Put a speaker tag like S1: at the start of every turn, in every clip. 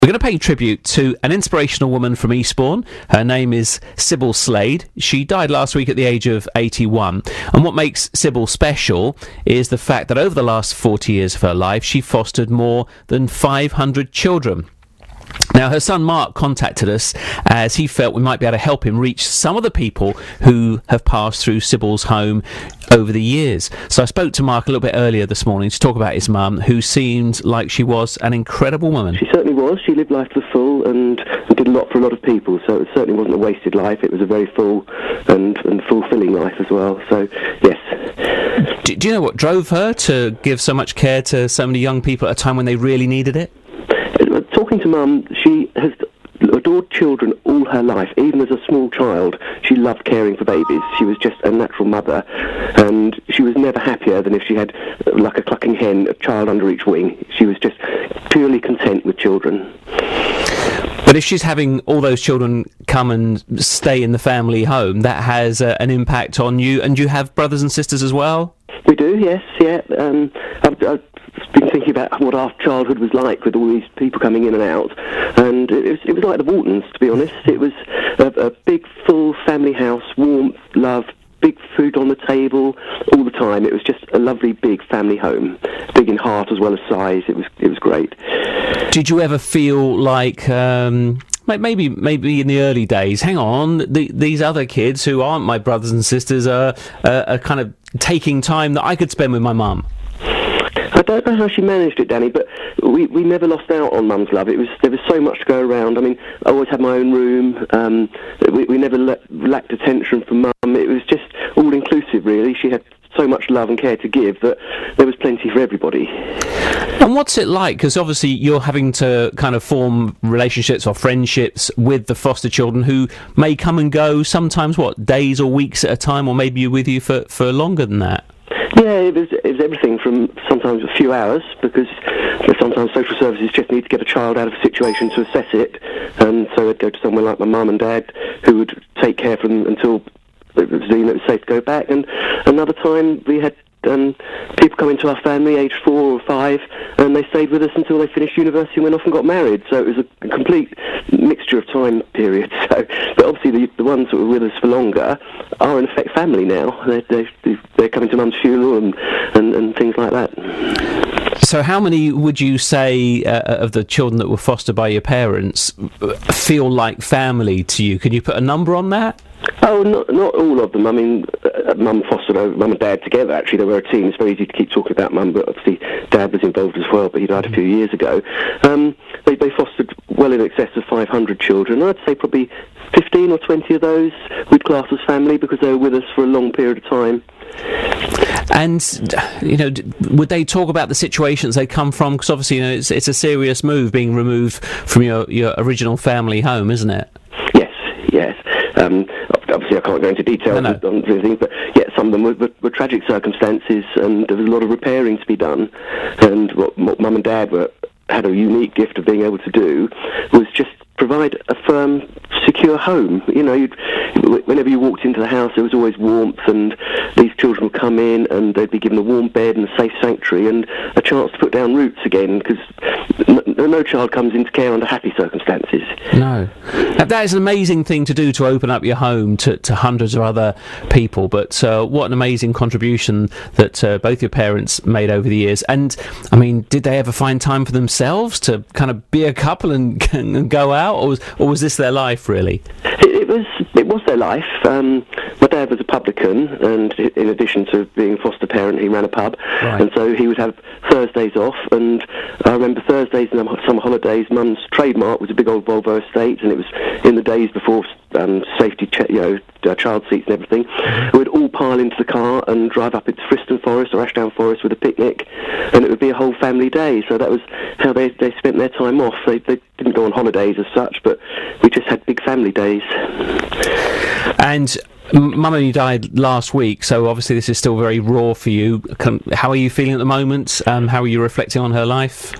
S1: We're going to pay tribute to an inspirational woman from Eastbourne. Her name is Sybil Slade. She died last week at the age of 81. And what makes Sybil special is the fact that over the last 40 years of her life, she fostered more than 500 children. Now, her son Mark contacted us as he felt we might be able to help him reach some of the people who have passed through Sybil's home over the years. So I spoke to Mark a little bit earlier this morning to talk about his mum, who seemed like she was an incredible woman.
S2: She certainly was. She lived life to the full and did a lot for a lot of people, so it certainly wasn't a wasted life. It was a very full and fulfilling life as well, so yes.
S1: Do you know what drove her to give so much care to so many young people at a time when they really needed it?
S2: Talking to Mum, she has adored children all her life. Even as a small child, she loved caring for babies. She was just a natural mother, and she was never happier than if she had, like a clucking hen, a child under each wing. She was just purely content with children.
S1: But if she's having all those children come and stay in the family home, that has an impact on you, and you have brothers and sisters as well?
S2: We do, yes, yeah. I've been thinking about what our childhood was like with all these people coming in and out, and it was like the Waltons, to be honest. It was a big, full family house, warmth, love, big food on the table all the time. It was just a lovely, big family home, big in heart as well as size. It was great.
S1: Did you ever feel like maybe in the early days, hang on, these other kids who aren't my brothers and sisters are kind of taking time that I could spend with my mum?
S2: I don't know how she managed it, Danny, but we never lost out on Mum's love. There was so much to go around. I mean, I always had my own room. We never lacked attention from Mum. It was just all-inclusive, really. She had so much love and care to give that there was plenty for everybody.
S1: And what's it like? Because obviously you're having to kind of form relationships or friendships with the foster children who may come and go sometimes, days or weeks at a time, or maybe with you for longer than that?
S2: Yeah, it was everything from sometimes a few hours, because sometimes social services just need to get a child out of a situation to assess it, and so they'd go to somewhere like my mum and dad, who would take care of them until it was safe to go back. And another time we had people come into our family aged 4 or 5, and they stayed with us until they finished university and went off and got married. So it was a complete mixture of time periods. So, but obviously the ones that were with us for longer are in effect family now. They're coming to Mum's funeral and things like that.
S1: So how many would you say of the children that were fostered by your parents feel like family to you? Can you put a number on that?
S2: Oh, not all of them. I mean, Mum fostered Mum and Dad together, actually. They were a team. It's very easy to keep talking about Mum, but obviously Dad was involved as well, but he died a few years ago. They fostered well in excess of 500 children. I'd say probably 15 or 20 of those we'd class as family, because they were with us for a long period of time.
S1: And, would they talk about the situations they come from? Because obviously, it's a serious move, being removed from your original family home, isn't it?
S2: Yes. Obviously, I can't go into details on things, but yeah, some of them were tragic circumstances, and there was a lot of repairing to be done. And what Mum and Dad had a unique gift of being able to do was just provide a firm, secure home. Whenever you walked into the house, there was always warmth, and these children would come in and they'd be given a warm bed and a safe sanctuary and a chance to put down roots again, because no child comes into care under happy circumstances.
S1: No. That is an amazing thing to do, to open up your home to hundreds of other people, but what an amazing contribution that both your parents made over the years. And, I mean, did they ever find time for themselves to kind of be a couple and go out, or was this their life, really?
S2: It was their life. My dad was a publican, and in addition to being a foster parent, he ran a pub. Right. And so he would have Thursdays off, and I remember Thursdays and summer holidays, Mum's trademark was a big old Volvo estate, and it was in the days before safety child seats and everything. We'd all pile into the car and drive up into Friston Forest or Ashdown Forest with a picnic, and it would be a whole family day. So that was how they spent their time off. They didn't go on holidays as such, but we just had big family days.
S1: And Mum only died last week, so obviously this is still very raw for you. How are you feeling at the moment? How are you reflecting on her life?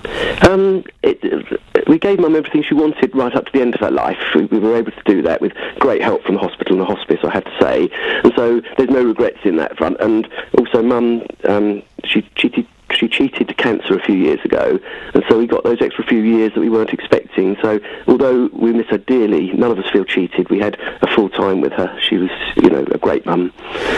S1: We gave Mum everything she wanted right up to the end of her life. We were able to do that with great help from the hospital and the hospice, I have to say. And so there's no regrets in that front. And also Mum, she
S2: actually cheated to cancer a few years ago, and so we got those extra few years that we weren't expecting. So although we miss her dearly, none of us feel cheated. We had a full time with her. She was, a great mum.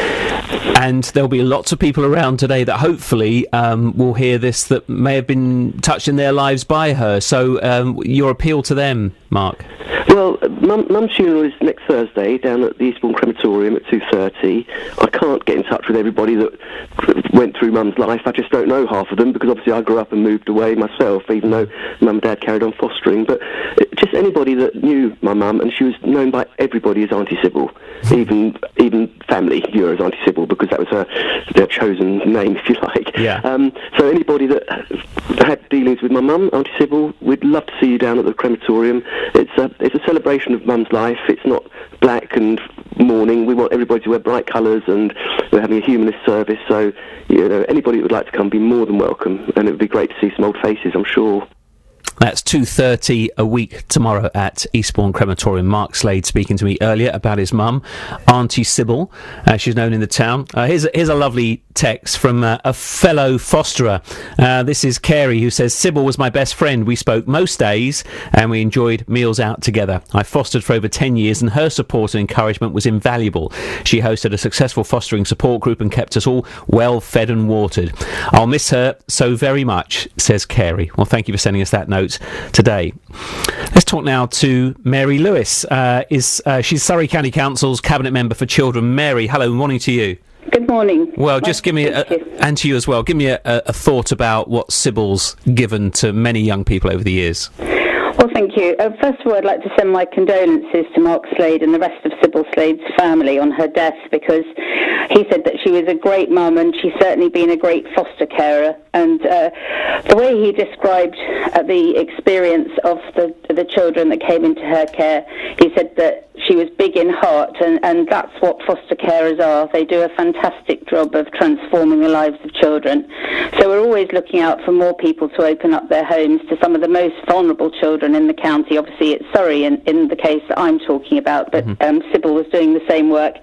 S1: And there'll be lots of people around today that hopefully will hear this that may have been touched in their lives by her. So your appeal to them, Mark?
S2: Well, Mum's funeral is next Thursday down at the Eastbourne Crematorium at 2:30. I can't get in touch with everybody that went through Mum's life. I just don't know half of them, because obviously I grew up and moved away myself, even though Mum and Dad carried on fostering. But just anybody that knew my mum, and she was known by everybody as Auntie Sybil, even family knew her as Auntie Sybil, because that was their chosen name, if you like.
S1: Yeah.
S2: So anybody that had dealings with my mum, Auntie Sybil, we'd love to see you down at the crematorium. It's a celebration of Mum's life. It's not black and mourning. We want everybody to wear bright colours, and we're having a humanist service. So, anybody that would like to come, be more than welcome, and it would be great to see some old faces, I'm sure.
S1: That's 2:30 a week tomorrow at Eastbourne Crematorium. Mark Slade speaking to me earlier about his mum, Auntie Sybil, she's known in the town. Here's a lovely text from a fellow fosterer. This is Carey, who says, Sybil was my best friend. We spoke most days and we enjoyed meals out together. I fostered for over 10 years and her support and encouragement was invaluable. She hosted a successful fostering support group and kept us all well fed and watered. I'll miss her so very much, says Carey. Well, thank you for sending us that note today. Let's talk now to Mary Lewis. She's Surrey County Council's Cabinet Member for Children. Mary, hello, morning to you.
S3: Good morning.
S1: Well, just give me, and to you as well, give me a thought about what Sybil's given to many young people over the years.
S3: Well, thank you. First of all, I'd like to send my condolences to Mark Slade and the rest of Sybil Slade's family on her death, because he said that she was a great mum and she's certainly been a great foster carer. And the way he described the experience of the children that came into her care, he said that she was big in heart, and that's what foster carers are. They do a fantastic job of transforming the lives of children. So we're always looking out for more people to open up their homes to some of the most vulnerable children in the county. Obviously, it's Surrey in the case that I'm talking about, but Sybil was doing the same work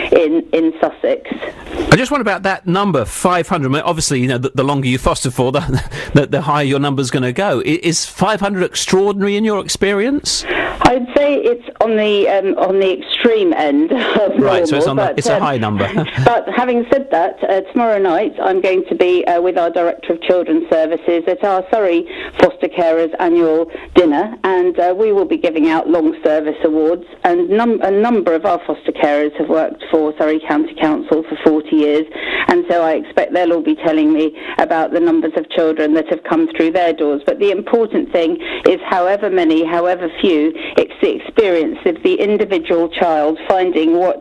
S3: in Sussex.
S1: I just wonder about that number, 500. Obviously, the longer you foster for, the higher your number's going to go. Is 500 extraordinary in your experience?
S3: I'd say it's on the extreme end of
S1: right,
S3: normal,
S1: so it's a high number.
S3: But having said that, tomorrow night I'm going to be with our Director of Children's Services at our Surrey Foster Carers annual dinner, and we will be giving out long service awards, and a number of our foster carers have worked for Surrey County Council for 40 years, and so I expect they'll all be telling me about the numbers of children that have come through their doors. But the important thing is, however many, however few, it's the experience of the individual child finding what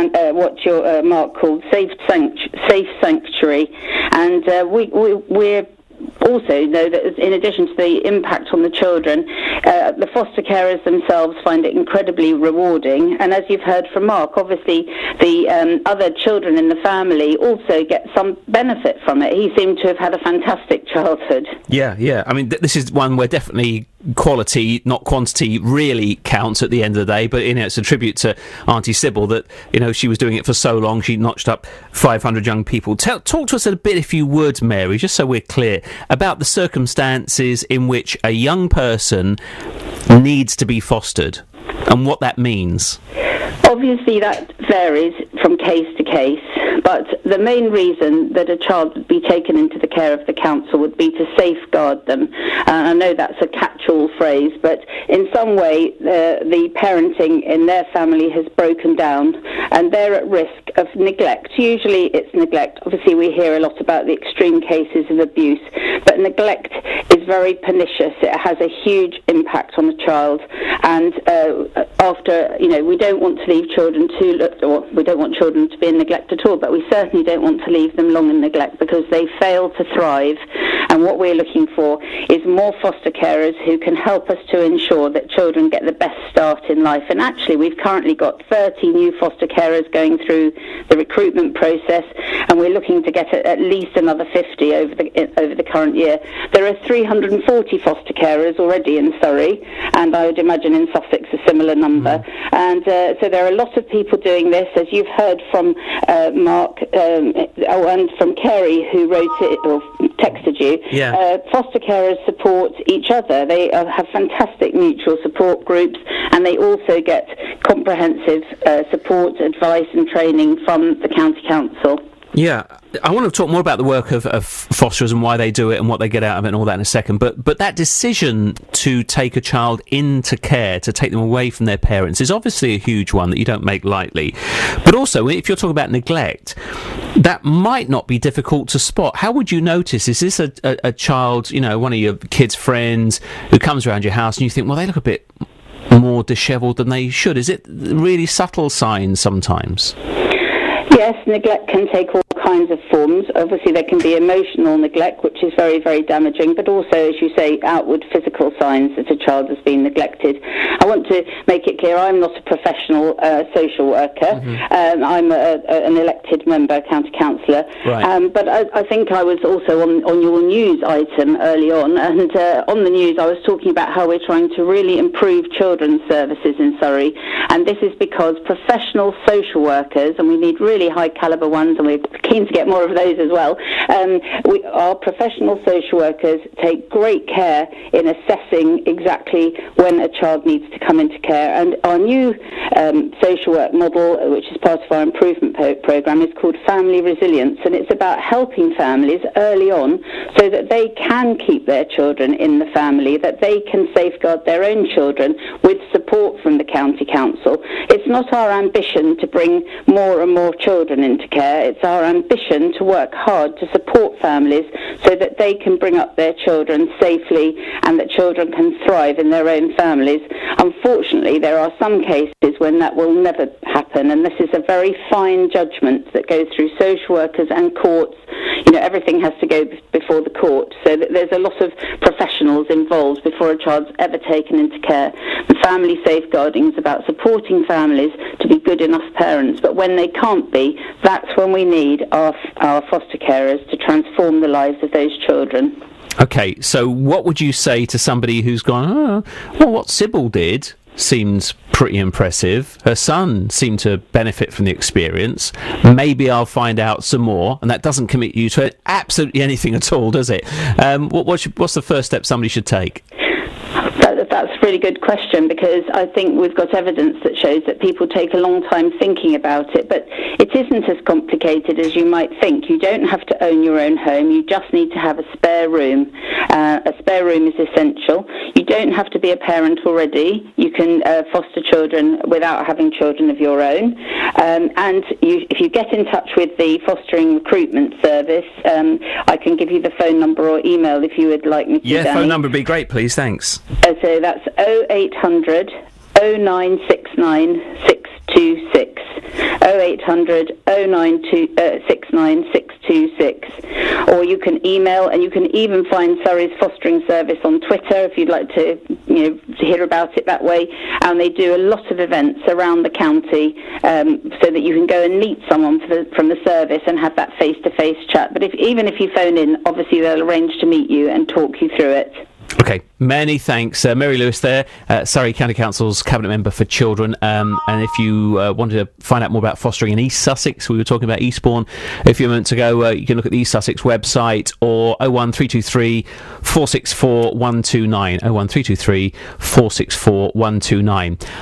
S3: your Mark called safe sanctuary, and we're also know that in addition to the impact on the children, the foster carers themselves find it incredibly rewarding. And as you've heard from Mark, obviously the other children in the family also get some benefit from it. He seemed to have had a fantastic childhood.
S1: Yeah. I mean, this is one where definitely quality, not quantity, really counts at the end of the day. But it's a tribute to Auntie Sybil that she was doing it for so long. She notched up 500 young people. Talk to us a bit, if you would, Mary, just so we're clear about the circumstances in which a young person needs to be fostered and what that means.
S3: Obviously that varies from case to case, but the main reason that a child would be taken into the care of the council would be to safeguard them. I know that's a catch-all phrase, but in some way the parenting in their family has broken down and they're at risk of neglect. Usually it's neglect. Obviously we hear a lot about the extreme cases of abuse, but neglect is very pernicious. It has a huge impact on a child, and after, we don't want to leave children we don't want children to be in neglect at all, but we certainly don't want to leave them long in neglect because they fail to thrive. And what we're looking for is more foster carers who can help us to ensure that children get the best start in life. And actually, we've currently got 30 new foster carers going through the recruitment process, and we're looking to get at least another 50 over the current year. There are 340 foster carers already in Surrey, and I would imagine in Sussex a similar number. And so there are a lot of people doing this. As you've heard from Mark, and from Kerry, who wrote it or texted you, foster carers support each other. They have fantastic mutual support groups, and they also get comprehensive support, advice and training from the county council.
S1: Yeah, I want to talk more about the work of fosterers and why they do it and what they get out of it and all that in a second. But that decision to take a child into care, to take them away from their parents, is obviously a huge one that you don't make lightly. But also, if you're talking about neglect, that might not be difficult to spot. How would you notice? Is this a child, one of your kids' friends who comes around your house and you think, well, they look a bit more dishevelled than they should? Is it really subtle signs sometimes?
S3: Yes, neglect can take all kinds of forms. Obviously, there can be emotional neglect, which is very, very damaging, but also, as you say, outward physical signs that a child has been neglected. I want to make it clear, I'm not a professional social worker. Mm-hmm. I'm an elected member, county councillor. Right. But I think I was also on your news item early on, and on the news I was talking about how we're trying to really improve children's services in Surrey, and this is because professional social workers, and we need really high calibre ones, and we're keen to get more of those as well. Our professional social workers take great care in assessing exactly when a child needs to come into care. And our new social work model, which is part of our improvement programme, is called Family Resilience, and it's about helping families early on so that they can keep their children in the family, that they can safeguard their own children with support from the county council. It's not our ambition to bring more and more children into care. It's our ambition to work hard to support families so that they can bring up their children safely and that children can thrive in their own families. Unfortunately, there are some cases when that will never happen, and this is a very fine judgment that goes through social workers and courts. Everything has to go before the court, so that there's a lot of professionals involved before a child's ever taken into care. And family safeguarding is about supporting families to be good enough parents, but when they can't be, that's when we need our foster carers to transform the lives of those children.
S1: Okay, so what would you say to somebody who's gone, well, what Sybil did seems pretty impressive. Her son seemed to benefit from the experience. Maybe I'll find out some more, and that doesn't commit you to absolutely anything at all, does it? What's the first step somebody should take?
S3: That's a really good question, because I think we've got evidence that shows that people take a long time thinking about it, but it isn't as complicated as you might think. You don't have to own your own home, you just need to have a spare room. A spare room is essential. You don't have to be a parent already. You can foster children without having children of your own. If you get in touch with the Fostering Recruitment Service, I can give you the phone number or email if you would like me to.
S1: Yeah, Danny. Phone number would be great, please, thanks.
S3: So that's 0800 0969 626. 0800 0969 626. Or you can email, and you can even find Surrey's Fostering Service on Twitter if you'd like to hear about it that way. And they do a lot of events around the county so that you can go and meet someone from the service and have that face-to-face chat. But even if you phone in, obviously they'll arrange to meet you and talk you through it.
S1: Okay, many thanks. Mary Lewis there, Surrey County Council's Cabinet Member for Children. And if you wanted to find out more about fostering in East Sussex, we were talking about Eastbourne a few minutes ago, you can look at the East Sussex website, or 01323 464 129, 01323 464 129.